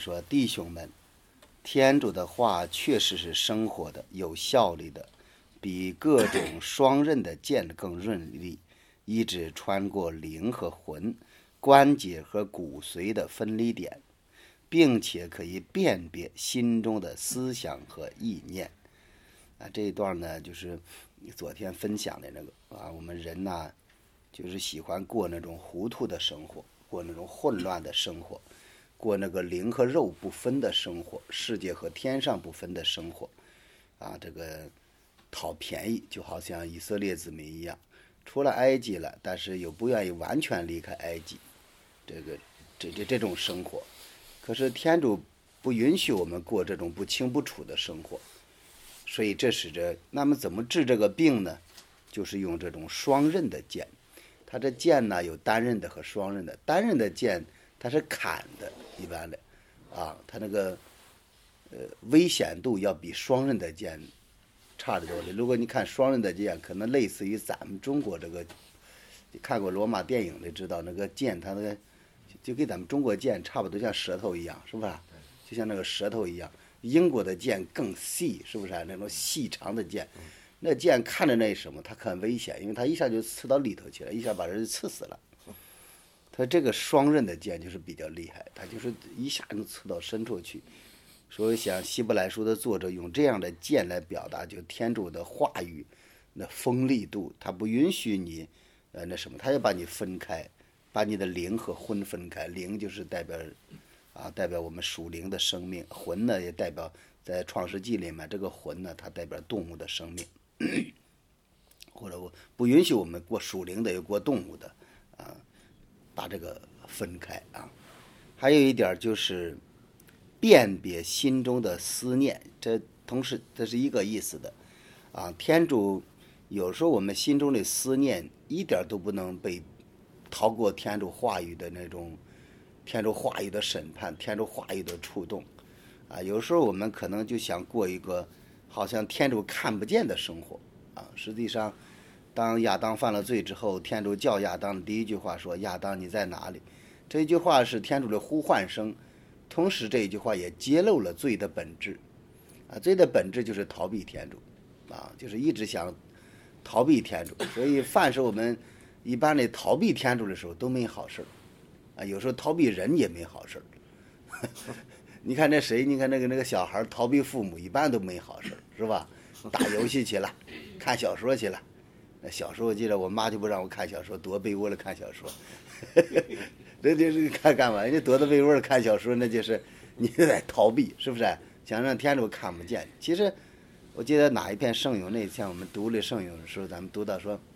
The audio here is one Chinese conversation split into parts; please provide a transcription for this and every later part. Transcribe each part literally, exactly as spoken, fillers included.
说，弟兄们，天主的话确实是生活的、有效力的，比各种双刃的剑更锐利，一直穿过灵和魂、关节和骨髓的分离点，并且可以辨别心中的思想和意念。啊，这一段呢，就是昨天分享的那个啊，我们人呢，就是喜欢过那种糊涂的生活，过那种混乱的生活，过那个灵和肉不分的生活，世界和天上不分的生活，啊，这个讨便宜，就好像以色列子民一样，出了埃及了，但是又不愿意完全离开埃及，这个这这这种生活，可是天主不允许我们过这种不清不楚的生活。所以这使得，那么怎么治这个病呢？就是用这种双刃的剑。它这剑呢有单刃的和双刃的，单刃的剑它是砍的，一般的，啊，它那个呃危险度要比双刃的剑差得多的。如果你看双刃的剑，可能类似于咱们中国这个，你看过罗马电影的知道，那个剑它那个就跟咱们中国剑差不多，像舌头一样，是吧？就像那个舌头一样。英国的剑更细，是不是、啊、那种细长的剑，那剑看着那什么，它很危险，因为它一下就刺到里头去了，一下把人刺死了。它这个双刃的剑就是比较厉害，它就是一下能刺到深处去。所以像希伯来书的作者用这样的剑来表达，就天主的话语那锋利度，他不允许你呃那什么，他要把你分开，把你的灵和魂分开。灵就是代表啊，代表我们属灵的生命，魂呢也代表在创世纪里面，这个魂呢它代表动物的生命，或者我不允许我们过属灵的又过动物的啊，把这个分开啊。还有一点就是辨别心中的思念，这同时这是一个意思的啊。天主有时候我们心中的思念一点都不能被逃过天主话语的那种。天主话语的审判，天主话语的触动，啊，有时候我们可能就想过一个好像天主看不见的生活，啊，实际上，当亚当犯了罪之后，天主叫亚当的第一句话说：“亚当，你在哪里？”这一句话是天主的呼唤声，同时这一句话也揭露了罪的本质，啊，罪的本质就是逃避天主，啊，就是一直想逃避天主，所以凡是我们一般的逃避天主的时候都没好事啊，有时候逃避人也没好事你看那谁，你看那个那个小孩逃避父母，一般都没好事是吧？打游戏去了，看小说去了。那小时候我记得我妈就不让我看小说，躲被窝里看小说。这就是看干嘛？人家躲在被窝里看小说，那就是你在逃避，是不是？想让天主看不见。其实我记得哪一篇圣咏，那天我们读了圣咏的时候，咱们读到说。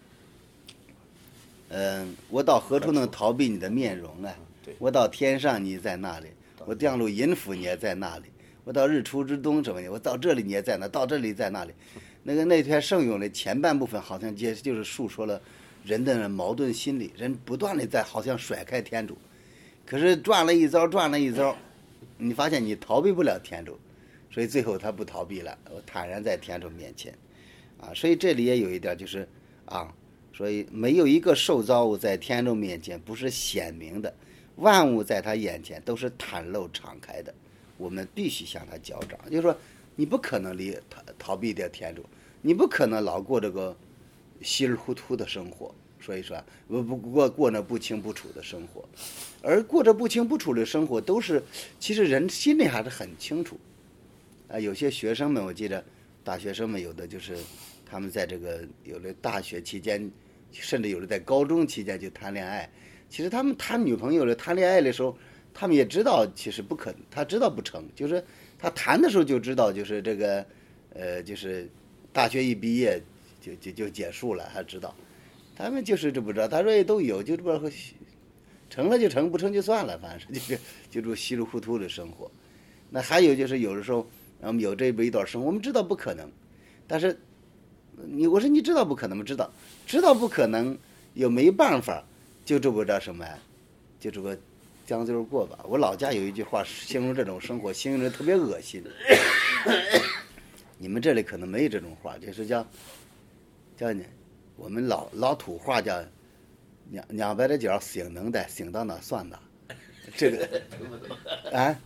嗯，我到何处能逃避你的面容啊？我到天上，你在那里；我降入阴府，你也在那里；我到日出之东，什么的，我到这里，你也在那；到这里，在那里。那个那篇圣咏的前半部分，好像就就是述说了人的矛盾心理，人不断的在好像甩开天主，可是转了一遭，转了一遭，你发现你逃避不了天主，所以最后他不逃避了，我坦然在天主面前，啊，所以这里也有一点就是啊。所以没有一个受造物在天主面前不是显明的，万物在他眼前都是袒露敞开的，我们必须向他交账。就是说你不可能离逃逃避掉天主，你不可能老过这个稀里糊涂的生活，所以说不不过过那不清不楚的生活，而过着不清不楚的生活都是其实人心里还是很清楚啊。有些学生们，我记得大学生们有的就是他们在这个有的大学期间，甚至有的在高中期间就谈恋爱。其实他们谈女朋友的谈恋爱的时候，他们也知道其实不可能，他知道不成，就是他谈的时候就知道，就是这个呃，就是大学一毕业就就就结束了，他知道。他们就是这不知道，他说也都有，就这不成了就成，不成就算了，反正就是就这稀里糊涂的生活。那还有就是有的时候我们有这么一段生活，我们知道不可能，但是你我说你知道不可能吗？知道，知道不可能又没办法，就这不知道什么呀，就这个将就过吧。我老家有一句话形容这种生活，形容的特别恶心。你们这里可能没有这种话，就是叫叫你我们老老土话叫娘娘白的脚醒能的，醒到哪算哪。这个啊， 没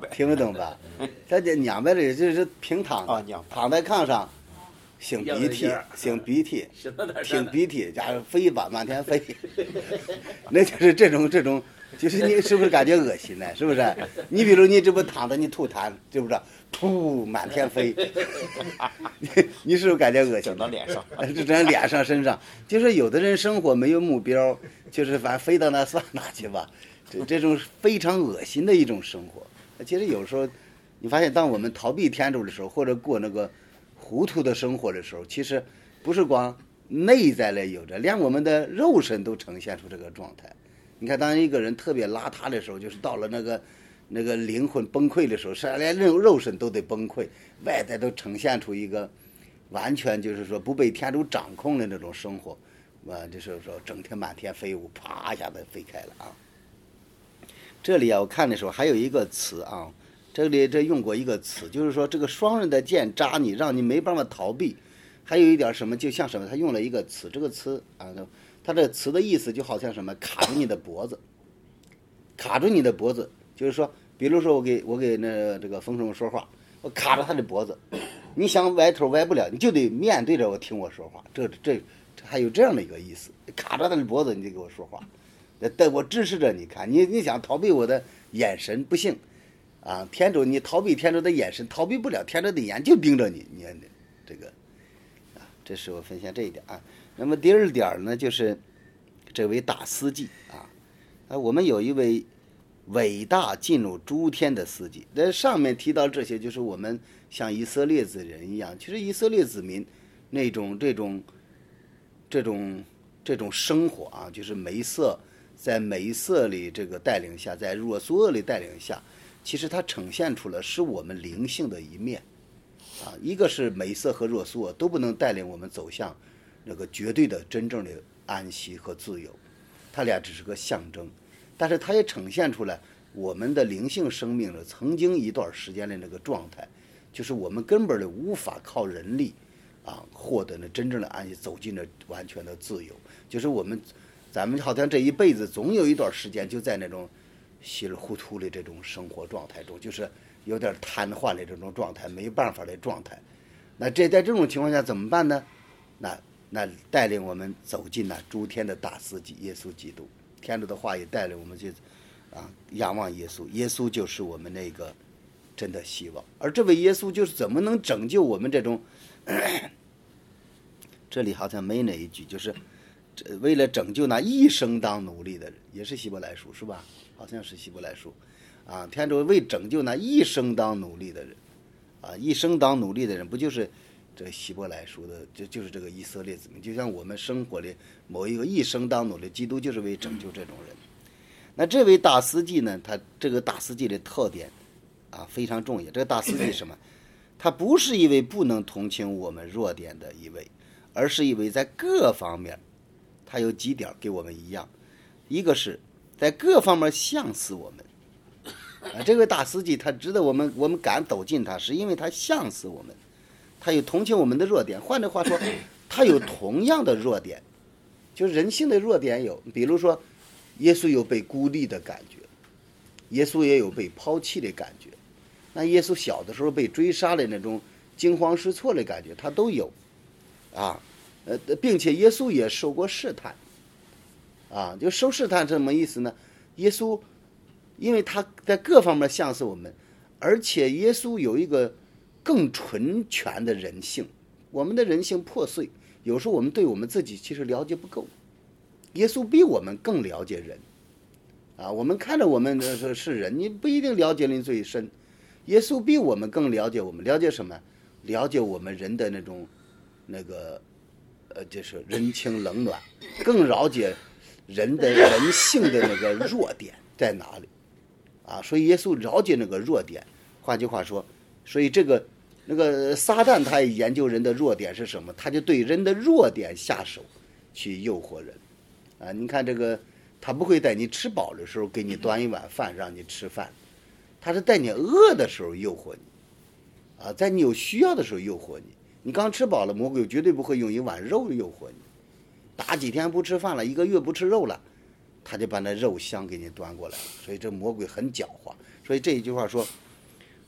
白， 听不懂吧？他这娘白的就是平躺啊， 的，躺在炕上，擤鼻涕，擤鼻涕，擤鼻涕，加上飞吧，满天飞，那就是这种这种，就是你是不是感觉恶心呢？是不是？你比如你这不躺着，你吐痰，是不是？噗，满天飞，你你是不是感觉恶心？ 整到脸上， 就整脸上身上，就是有的人生活没有目标，就是反正飞到那算哪去吧，这这种非常恶心的一种生活。其实有时候，你发现当我们逃避天主的时候，或者过那个糊涂的生活的时候，其实不是光内在来有着，连我们的肉身都呈现出这个状态。你看，当一个人特别邋遢的时候，就是到了那个那个灵魂崩溃的时候，是连肉肉身都得崩溃，外在都呈现出一个完全就是说不被天主掌控的那种生活，啊，就是说整天满天飞舞，啪一下子飞开了啊。这里啊，我看的时候还有一个词啊，这里这用过一个词，就是说这个双刃的剑扎你，让你没办法逃避。还有一点什么，就像什么，他用了一个词，这个词啊，他这个词的意思就好像什么，卡住你的脖子，卡住你的脖子，就是说，比如说我给我给那这个冯生说话，我卡着他的脖子，你想歪头歪不了，你就得面对着我听我说话，这这这还有这样的一个意思，卡着他的脖子，你得给我说话。但我支持着你看，你你想逃避我的眼神不行，啊，天主你逃避天主的眼神逃避不了，天主的眼就盯着你，你看这个，啊，这是我分享这一点啊。那么第二点呢，就是这位大司祭啊，啊，我们有一位伟大进入诸天的司祭。那上面提到这些，就是我们像以色列子人一样，其实以色列子民那种这种这种这种生活啊，就是梅瑟。在梅瑟里这个带领下，在若苏厄里带领下，其实它呈现出了是我们灵性的一面，啊，一个是梅瑟和若苏厄都不能带领我们走向那个绝对的真正的安息和自由，它俩只是个象征，但是它也呈现出来我们的灵性生命的曾经一段时间的那个状态，就是我们根本的无法靠人力啊获得那真正的安息，走进了完全的自由，就是我们。咱们好像这一辈子总有一段时间就在那种稀里糊涂的这种生活状态中，就是有点瘫痪的这种状态，没办法的状态。那这在这种情况下怎么办呢？那那带领我们走进那诸天的大司祭耶稣基督，天主的话也带领我们去啊仰望耶稣，耶稣就是我们那个真的希望。而这位耶稣就是怎么能拯救我们这种，咳咳这里好像没哪一句，就是为了拯救那一生当努力的人，也是希伯来书是吧？好像是希伯来书，啊，天主为拯救那一生当努力的人，啊，一生当努力的人，不就是这希伯来书的，就就是这个以色列子民，就像我们生活的某一个一生当努力，基督就是为拯救这种人。那这位大司祭呢，他这个大司祭的特点啊非常重要。这个大司祭是什么？他不是一位不能同情我们弱点的一位，而是一位在各方面。他有几点给我们一样，一个是在各方面像似我们，啊，这位大司祭他值得我们我们敢走近他，是因为他像似我们，他有同情我们的弱点。换句话说，他有同样的弱点，就是人性的弱点有，比如说，耶稣有被孤立的感觉，耶稣也有被抛弃的感觉，那耶稣小的时候被追杀的那种惊慌失措的感觉，他都有，啊。呃，并且耶稣也受过试探，啊，就受试探什么意思呢？耶稣，因为他在各方面像是我们，而且耶稣有一个更纯全的人性。我们的人性破碎，有时候我们对我们自己其实了解不够，耶稣比我们更了解人，啊，我们看着我们的是人，你不一定了解你最深，耶稣比我们更了解我们，了解什么？了解我们人的那种那个。呃，就是人情冷暖，更了解人的人性的那个弱点在哪里，啊，所以耶稣了解那个弱点。换句话说，所以这个那个撒旦他也研究人的弱点是什么，他就对人的弱点下手，去诱惑人。啊，你看这个，他不会在你吃饱的时候给你端一碗饭让你吃饭，他是在你饿的时候诱惑你，啊，在你有需要的时候诱惑你。你刚吃饱了，魔鬼绝对不会用一碗肉诱惑你。打几天不吃饭了，一个月不吃肉了，他就把那肉香给你端过来。所以这魔鬼很狡猾。所以这一句话说，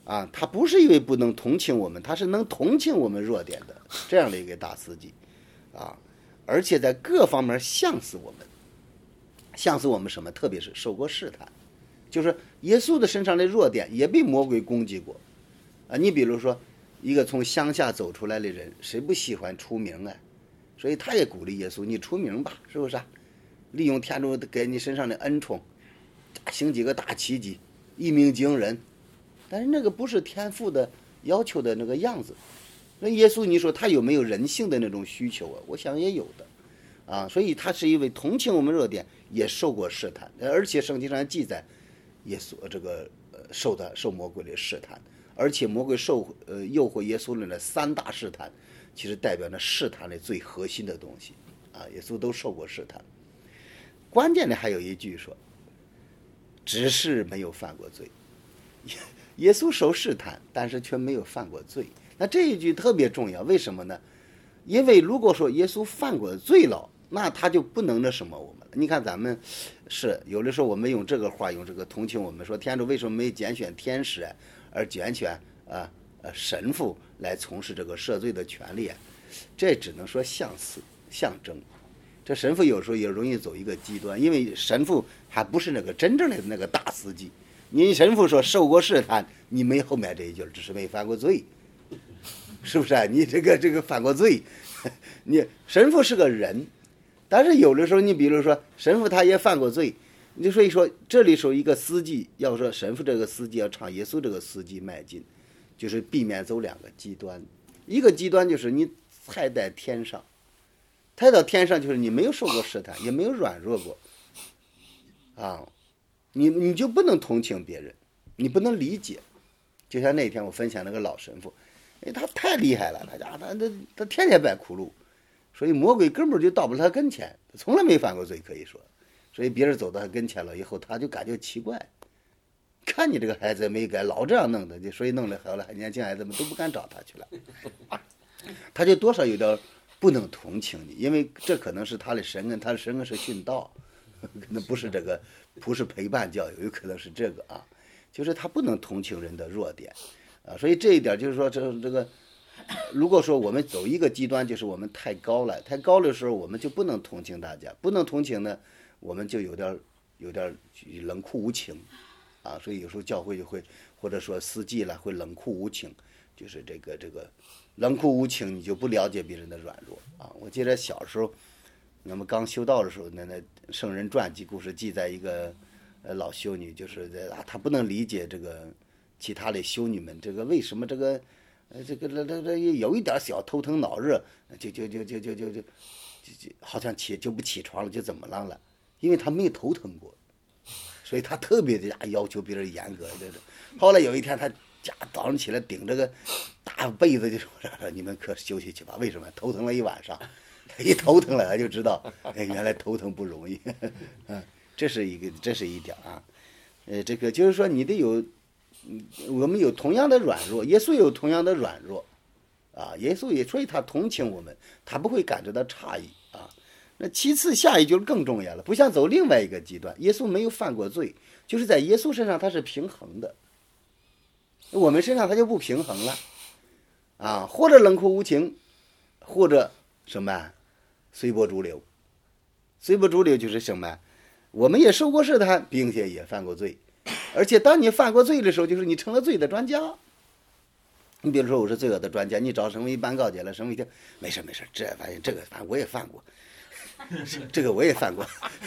啊，他不是因为不能同情我们，他是能同情我们弱点的这样的一个大司机啊，而且在各方面像似我们，像似我们什么？特别是受过试探，就是耶稣的身上的弱点也被魔鬼攻击过啊。你比如说，一个从乡下走出来的人，谁不喜欢出名啊？所以他也鼓励耶稣，你出名吧，是不是啊？利用天主给你身上的恩宠，行几个大奇迹，一鸣惊人。但是那个不是天父的要求的那个样子。那耶稣，你说他有没有人性的那种需求啊？我想也有的，啊，所以他是因为同情我们弱点，也受过试探，而且圣经上记载，耶稣这个呃受的受魔鬼的试探，而且魔鬼受呃诱惑耶稣的那三大试探，其实代表着试探的最核心的东西，啊，耶稣都受过试探。关键的还有一句说，只是没有犯过罪。耶稣受试探，但是却没有犯过罪。那这一句特别重要，为什么呢？因为如果说耶稣犯过罪了，那他就不能那什么我们了。你看咱们是有的时候我们用这个话，用这个同情我们，说天主为什么没拣选天使而拣选啊呃神父来从事这个赦罪的权利？这只能说相似象征。这神父有时候也容易走一个极端，因为神父还不是那个真正的那个大司机。你神父说受过试探，你没后面这一句，只是没犯过罪，是不是啊？你这个这个犯过罪，你神父是个人，但是有的时候你比如说神父他也犯过罪，你所以说这里说一个司机要说神父这个司机要朝耶稣这个司机迈进，就是避免走两个极端。一个极端就是你踩在天上，踩到天上就是你没有受过试探，也没有软弱过啊，你你就不能同情别人，你不能理解。就像那天我分享那个老神父，哎，他太厉害了，他家他他他天天摆苦路，所以魔鬼根本就到不了他跟前，从来没犯过罪可以说。所以别人走到他跟前了以后，他就感觉奇怪，看你这个孩子没改，老这样弄的，就所以弄得好了，年轻孩子们都不敢找他去了，他就多少有点不能同情你，因为这可能是他的神恩，他的神恩是殉道，可能不是这个，不是陪伴教育，有可能是这个啊，就是他不能同情人的弱点啊，所以这一点就是说，这这个，如果说我们走一个极端，就是我们太高了，太高的时候，我们就不能同情大家，不能同情呢，我们就有点有点冷酷无情啊，所以有时候教会就会或者说司机了会冷酷无情，就是这个这个冷酷无情，你就不了解别人的软弱啊。我记得小时候，那么刚修道的时候，那那圣人传记故事记载一个呃老修女，就是啊，她不能理解这个其他的修女们，这个为什么这个呃这个这这这有一点小头疼脑热，就就就就就就就就好像起就不起床了，就怎么了了？因为她没有头疼过，所以她特别的要求别人严格。这这后来有一天，她家早上起来顶着个大被子就说：“你们可休息去吧。”为什么？头疼了一晚上。一头疼了，他就知道，哎，原来头疼不容易。嗯，这是一个，这是一点啊。呃，这个就是说，你得有，我们有同样的软弱，耶稣有同样的软弱，啊，耶稣也，所以他同情我们，他不会感觉到诧异啊。那其次，下一句更重要了，不像走另外一个极端，耶稣没有犯过罪，就是在耶稣身上他是平衡的，我们身上他就不平衡了，啊，或者冷酷无情，或者什么？随波逐流，随波逐流就是什么？我们也受过试探，并且也犯过罪，而且当你犯过罪的时候，就是你成了罪的专家。你比如说，我是罪恶的专家，你找省委办告解了，省委听，没事没事，这反正这个反正我也犯过，这个我也犯过。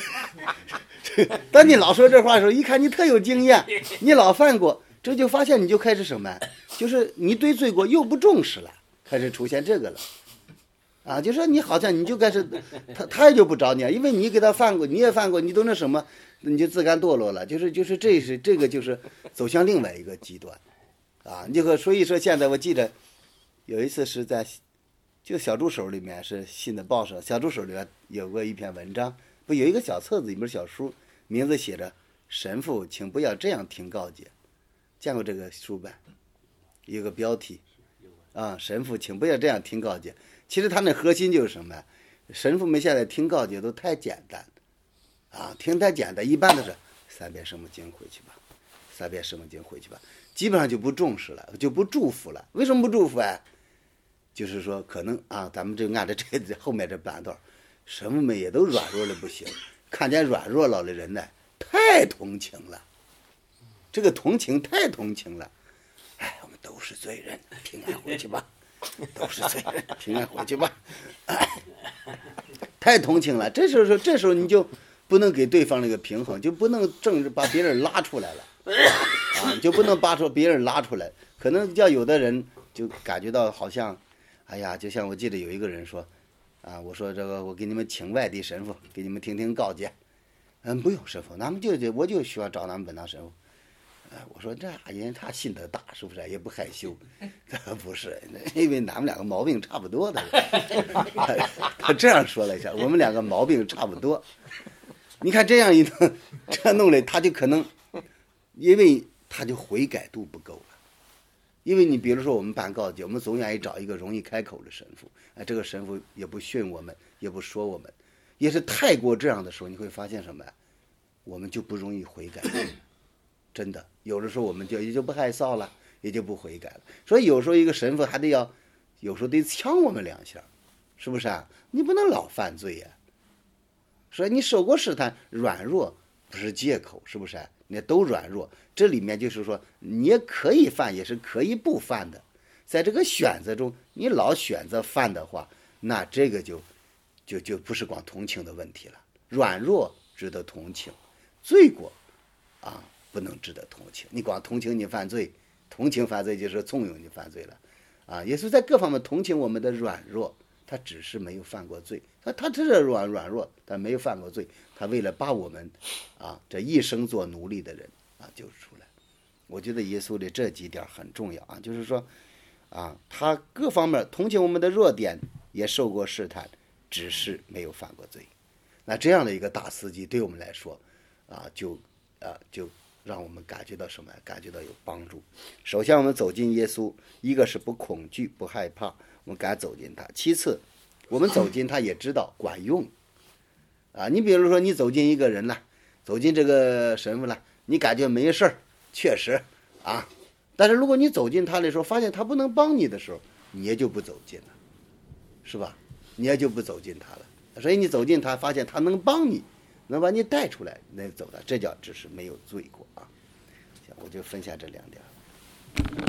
当你老说这话的时候，一看你特有经验，你老犯过，这就发现你就开始什么？就是你对罪过又不重视了，开始出现这个了。啊，就说你好像你就开始，他他也就不找你，因为你给他犯过，你也犯过，你都那什么，你就自甘堕落了，就是就是这是这个就是走向另外一个极端，啊，你和所以说现在我记得有一次是在就小助手里面是新的报社，小助手里面有过一篇文章，不有一个小册子，一本小书，名字写着神父，请不要这样听告解，见过这个书吧？有个标题，啊，神父，请不要这样听告解。其实他那核心就是什么？神父们现在听告解都太简单，啊，听太简单，一般都是三遍圣母经回去吧，三遍圣母经回去吧。 基本上就不重视了，就不祝福了。为什么不祝福啊？就是说可能啊，咱们就按照这后面这半段，神父们也都软弱的不行，看见软弱了的人呢，太同情了，这个同情太同情了。哎，我们都是罪人，平安回去吧，都是罪人，平安回去吧。哎，太同情了，这时候这时候你就不能给对方那个平衡，就不能正把别人拉出来了啊，就不能把出别人拉出来。可能叫有的人就感觉到好像，哎呀，就像我记得有一个人说，啊，我说这个我给你们请外地神父，给你们听听告诫。嗯，不用神父，咱们就就我就需要找咱们本堂神父。呃，我说这人他心得大，是不是也不害羞？不是，因为咱们两个毛病差不多的。他这样说了一下，我们两个毛病差不多。你看这样一弄，这样弄来，他就可能，因为他就悔改度不够了。因为你比如说我们办告诫，我们总愿意找一个容易开口的神父，哎，这个神父也不训我们，也不说我们，也是太过这样的时候，你会发现什么呀？我们就不容易悔改。真的，有的时候我们就也就不害臊了，也就不悔改了。所以有时候一个神父还得要，有时候得呛我们两下，是不是啊？你不能老犯罪呀、啊。所以你受过试探，软弱不是借口，是不是、啊？你都软弱，这里面就是说，你也可以犯，也是可以不犯的。在这个选择中，你老选择犯的话，那这个就就就不是光同情的问题了。软弱值得同情，罪过啊。不能值得同情，你光同情你犯罪，同情犯罪就是纵容你犯罪了，啊！耶稣在各方面同情我们的软弱，他只是没有犯过罪，他他这是软软弱，但没有犯过罪，他为了把我们，啊，这一生做奴隶的人啊救出来。我觉得耶稣的这几点很重要啊，就是说，啊，他各方面同情我们的弱点，也受过试探，只是没有犯过罪。那这样的一个大司机对我们来说，啊，就啊就。让我们感觉到什么？感觉到有帮助。首先，我们走进耶稣，一个是不恐惧、不害怕，我们敢走进他；其次，我们走进他也知道管用。啊，你比如说，你走进一个人了，走进这个神父了，你感觉没事儿，确实啊。但是如果你走进他的时候，发现他不能帮你的时候，你也就不走进了，是吧？你也就不走进他了。所以你走进他，发现他能帮你。能把你带出来，那走的，这叫只是没有罪过啊。行，我就分享这两点。